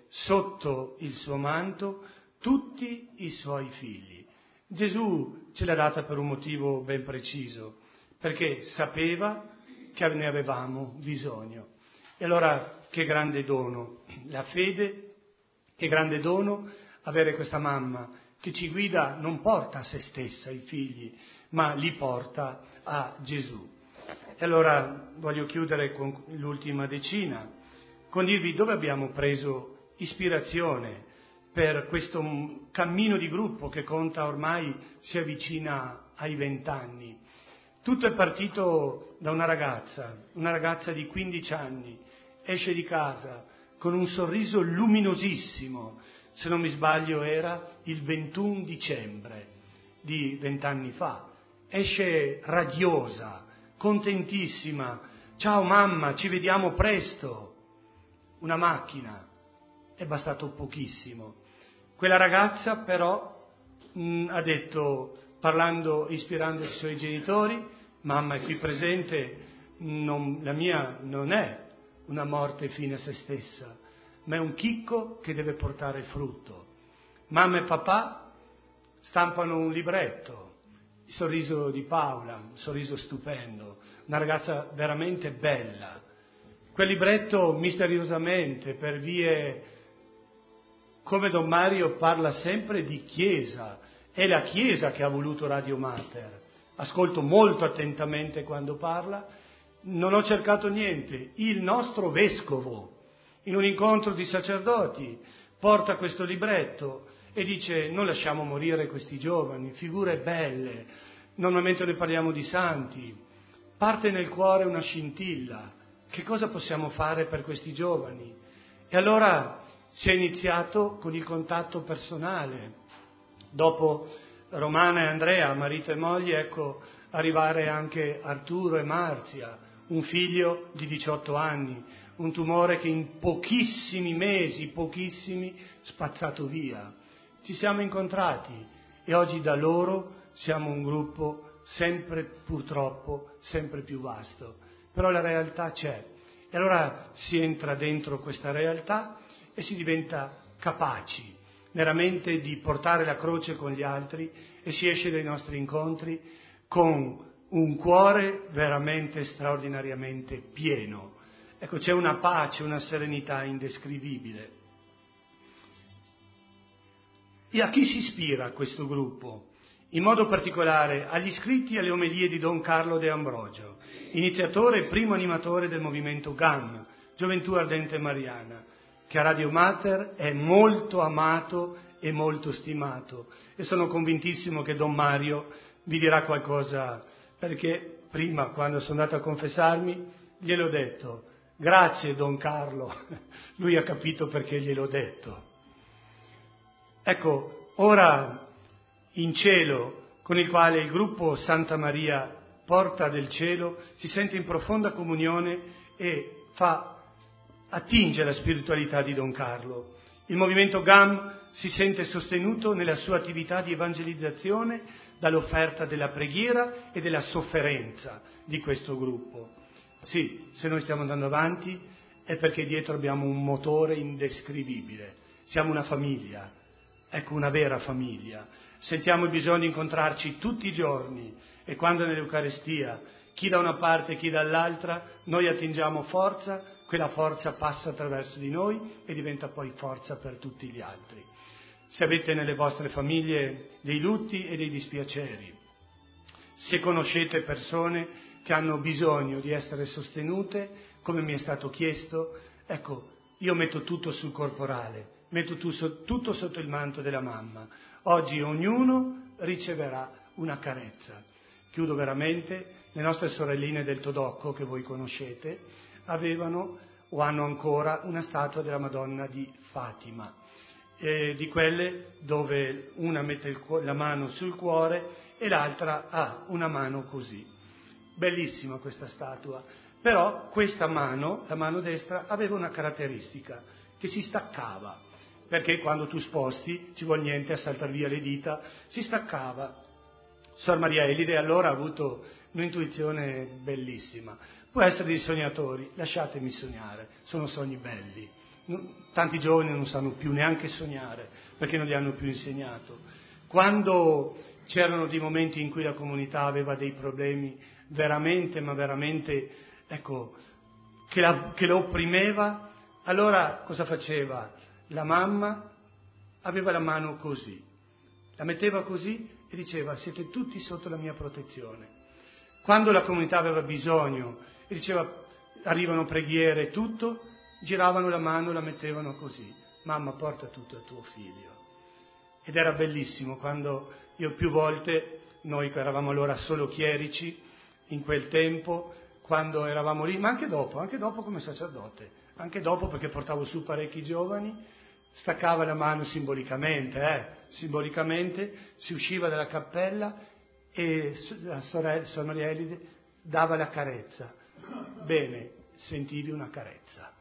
sotto il suo manto tutti i suoi figli. Gesù ce l'ha data per un motivo ben preciso, perché sapeva che ne avevamo bisogno. E allora che grande dono la fede, che grande dono avere questa mamma che ci guida, non porta a se stessa i figli, ma li porta a Gesù. E allora voglio chiudere con l'ultima decina, con dirvi dove abbiamo preso ispirazione per questo cammino di gruppo che conta ormai, si avvicina ai 20 anni. Tutto è partito da una ragazza di 15 anni, esce di casa con un sorriso luminosissimo, se non mi sbaglio era il 21 dicembre di 20 anni fa, esce radiosa, contentissima, ciao mamma, ci vediamo presto. Una macchina, è bastato pochissimo. Quella ragazza però ha detto, ispirando i suoi genitori, mamma è qui presente, la mia non è una morte fine a se stessa, ma è un chicco che deve portare frutto. Mamma e papà stampano un libretto, il sorriso di Paola, un sorriso stupendo, una ragazza veramente bella. Quel libretto misteriosamente, per vie come Don Mario parla sempre di Chiesa, è la Chiesa che ha voluto Radio Mater. Ascolto molto attentamente quando parla, non ho cercato niente. Il nostro vescovo, in un incontro di sacerdoti, porta questo libretto e dice: non lasciamo morire questi giovani, figure belle, normalmente ne parliamo di santi. Parte nel cuore una scintilla, che cosa possiamo fare per questi giovani? E allora si è iniziato con il contatto personale. Dopo Romana e Andrea, marito e moglie, ecco arrivare anche Arturo e Marzia, un figlio di 18 anni, un tumore che in pochissimi mesi, spazzato via. Ci siamo incontrati e oggi da loro siamo un gruppo purtroppo sempre più vasto. Però la realtà c'è. E allora si entra dentro questa realtà e si diventa capaci veramente di portare la croce con gli altri e si esce dai nostri incontri con un cuore veramente straordinariamente pieno. Ecco, c'è una pace, una serenità indescrivibile. E a chi si ispira questo gruppo? In modo particolare agli iscritti alle omelie di Don Carlo De Ambrogio, iniziatore e primo animatore del movimento GAM, Gioventù Ardente Mariana, che a Radio Mater è molto amato e molto stimato, e sono convintissimo che Don Mario vi dirà qualcosa, perché prima, quando sono andato a confessarmi, gliel'ho detto: grazie Don Carlo, lui ha capito perché gliel'ho detto. Ecco, ora in cielo, con il quale il gruppo Santa Maria Porta del Cielo si sente in profonda comunione e attinge la spiritualità di Don Carlo. Il movimento GAM si sente sostenuto nella sua attività di evangelizzazione dall'offerta della preghiera e della sofferenza di questo gruppo. Sì, se noi stiamo andando avanti è perché dietro abbiamo un motore indescrivibile. Siamo una famiglia, ecco, una vera famiglia. Sentiamo il bisogno di incontrarci tutti i giorni e quando nell'Eucarestia, chi da una parte e chi dall'altra, noi attingiamo forza, quella forza passa attraverso di noi e diventa poi forza per tutti gli altri. Se avete nelle vostre famiglie dei lutti e dei dispiaceri, se conoscete persone che hanno bisogno di essere sostenute, come mi è stato chiesto, ecco, io metto tutto sul corporale, metto tutto sotto il manto della mamma. Oggi ognuno riceverà una carezza. Chiudo veramente, le nostre sorelline del Todocco, che voi conoscete, avevano o hanno ancora una statua della Madonna di Fatima, di quelle dove una mette la mano sul cuore e l'altra ha una mano così. Bellissima questa statua, però questa mano, la mano destra, aveva una caratteristica, che si staccava, perché quando tu sposti ci vuole niente a saltare via le dita, si staccava. Sor Maria Elide allora ha avuto un'intuizione bellissima. Può essere dei sognatori, lasciatemi sognare, sono sogni belli, tanti giovani non sanno più neanche sognare, perché non gli hanno più insegnato. Quando c'erano dei momenti in cui la comunità aveva dei problemi veramente, ma veramente, ecco, che lo opprimeva, allora cosa faceva? La mamma aveva la mano così, la metteva così e diceva: siete tutti sotto la mia protezione. Quando la comunità aveva bisogno e diceva arrivano preghiere e tutto, giravano la mano, la mettevano così: mamma, porta tutto a tuo figlio. Ed era bellissimo quando io più volte, noi eravamo allora solo chierici in quel tempo, quando eravamo lì, ma anche dopo come sacerdote, anche dopo, perché portavo su parecchi giovani, staccava la mano simbolicamente, si usciva dalla cappella e la Sor Maria Elide dava la carezza. Bene, sentivi una carezza.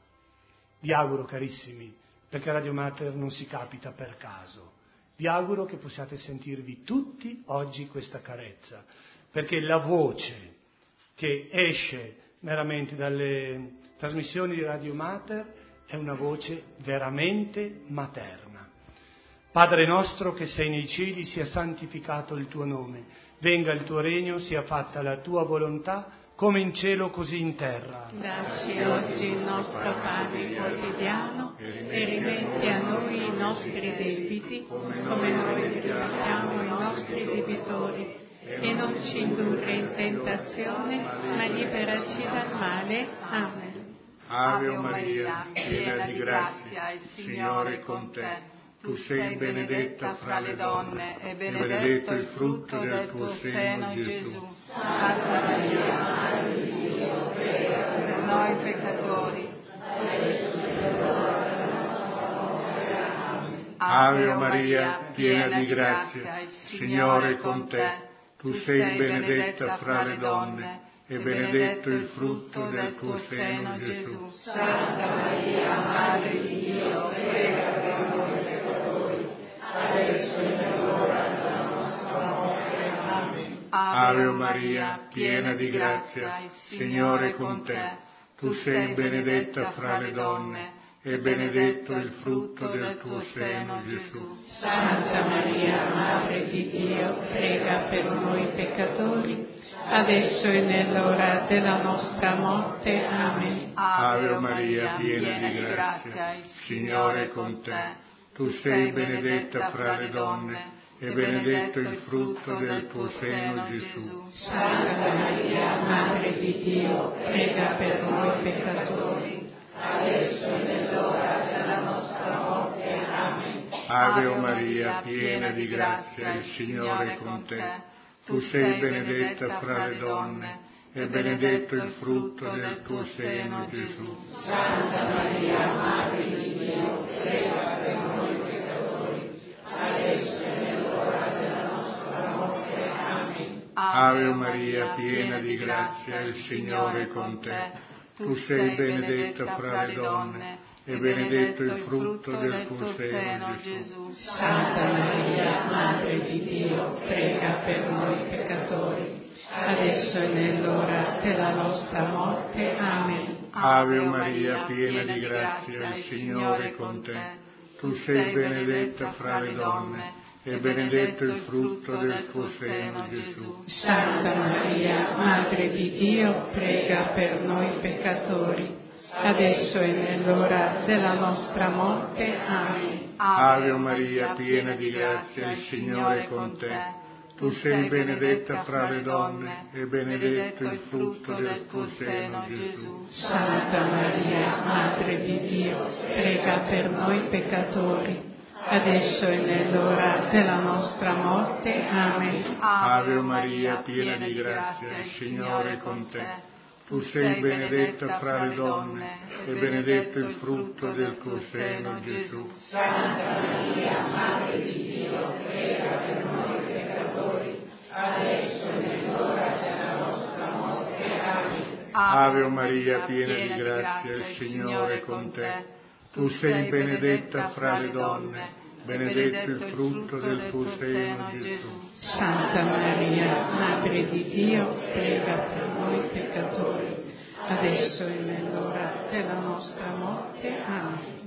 Vi auguro, carissimi, perché a Radio Mater non si capita per caso, vi auguro che possiate sentirvi tutti oggi questa carezza, perché la voce che esce veramente dalle trasmissioni di Radio Mater è una voce veramente materna. Padre nostro che sei nei cieli, sia santificato il tuo nome, venga il tuo regno, sia fatta la tua volontà, come in cielo così in terra. Dacci oggi il nostro pane quotidiano e rimetti a noi i nostri debiti, come noi rimettiamo i nostri debitori, e non ci indurre in tentazione, ma liberaci dal male. Amen. Ave Maria, piena di grazia, il Signore è con te. Tu sei benedetta fra le donne e benedetto il frutto del tuo seno, Gesù. Santa Maria, Madre di Dio, prega per noi peccatori, adesso è l'ora della nostra morte. Amen. Ave Maria, piena di grazia, il Signore è con te. Tu sei benedetta fra le donne e benedetto il frutto del tuo seno, Gesù. Santa Maria, Madre di Dio, prega per noi peccatori, adesso è l'ora della nostra morte. Amen. Ave Maria, piena di grazia, il Signore è con te. Tu sei benedetta fra le donne e benedetto il frutto del tuo seno, Gesù. Santa Maria, Madre di Dio, prega per noi peccatori, adesso e nell'ora della nostra morte. Amen. Ave Maria, piena di grazia, il Signore è con te. Tu sei benedetta fra le donne e benedetto il frutto del tuo seno, Gesù. Santa Maria, Madre di Dio, prega per noi peccatori, adesso e nell'ora della nostra morte. Amen. Ave Maria, piena di grazia, il Signore è con te. Tu sei benedetta fra le donne e benedetto il frutto del tuo seno, Gesù. Santa Maria, Madre di Dio, prega per noi peccatori, adesso e nell'ora della nostra morte. Amen. Ave Maria, piena di grazia, il Signore è con te. Tu sei benedetta fra le donne e benedetto il frutto del tuo seno, Gesù. Santa Maria, Madre di Dio, prega per noi peccatori, adesso e nell'ora della nostra morte. Amen. Ave Maria, piena di grazia, il Signore è con te. Tu sei benedetta fra le donne e benedetto il frutto del tuo seno, Gesù. Santa Maria, Madre di Dio, prega per noi peccatori, adesso e nell'ora della nostra morte. Amen. Ave Maria, piena di grazia, il Signore è con te. Tu sei benedetta fra le donne e benedetto il frutto del tuo seno, Gesù. Santa Maria, Madre di Dio, prega per noi peccatori, adesso e nell'ora della nostra morte. Amen. Ave Maria, piena di grazia, il Signore è con te. Tu sei benedetta fra le donne e benedetto il frutto del tuo seno, Gesù. Santa Maria, Madre di Dio, prega per noi peccatori, adesso e nell'ora della nostra morte. Amen. Ave Maria, piena di grazia, il Signore è con te. Tu sei benedetta fra le donne, benedetto il frutto del tuo seno, Gesù. Santa Maria, Madre di Dio, prega per noi peccatori, adesso e nell'ora della nostra morte. Amen.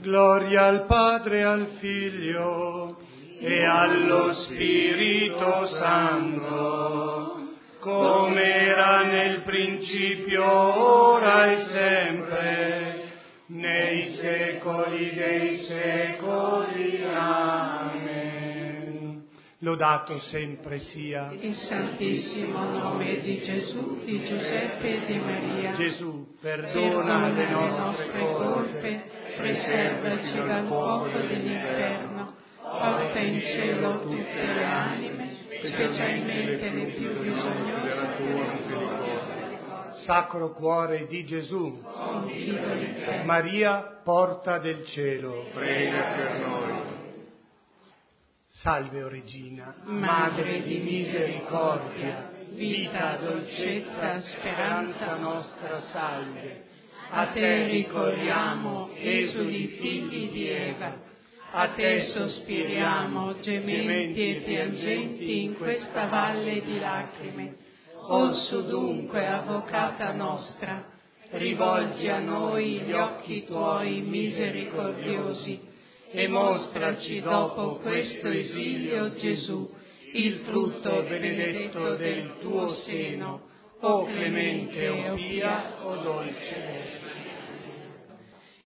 Gloria al Padre e al Figlio e allo Spirito Santo, come era nel principio, ora e sempre, nei secoli dei secoli. Amen. Lodato sempre sia il santissimo nome di Gesù, di Giuseppe e di Maria. Gesù, perdona le nostre colpe, preservaci dal fuoco dell'inferno, porta in cielo tutte le anime, specialmente le più bisognose della tua. Sacro Cuore di Gesù, Confido in te. Maria, porta del cielo, prega per noi. Salve, o Regina, Madre di misericordia, vita, dolcezza, speranza nostra, salve. a te ricorriamo, esuli figli di Eva, a te sospiriamo, gementi e piangenti in questa valle di lacrime. O su dunque, avvocata nostra, rivolgi a noi gli occhi tuoi misericordiosi e mostraci dopo questo esilio Gesù, il frutto benedetto del tuo seno, o clemente, o pia, o dolce.